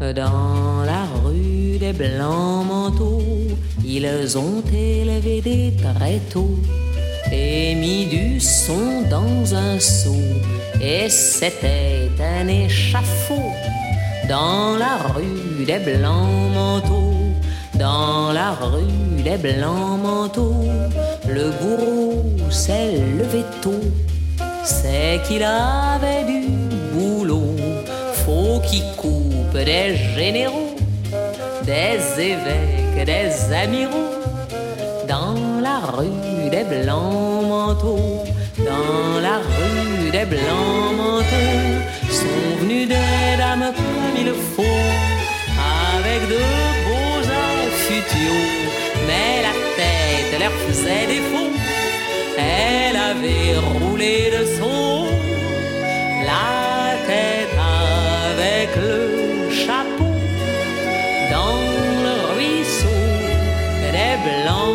Dans la rue des blancs manteaux, ils ont élevé des tréteaux et mis du son dans un seau, et c'était un échafaud. Dans la rue des blancs manteaux, dans la rue des blancs manteaux, le bourreau s'est levé tôt, c'est qu'il avait du boulot. Faut qu'il coupe des généraux, des évêques, des amiraux. Dans la rue des blancs manteaux, dans la rue des blancs manteaux, sont venues des dames comme il faut, avec de beaux affutiaux, mais la tête leur faisait défaut. Elle avait roulé de son haut la tête avec le chapeau dans le ruisseau des blancs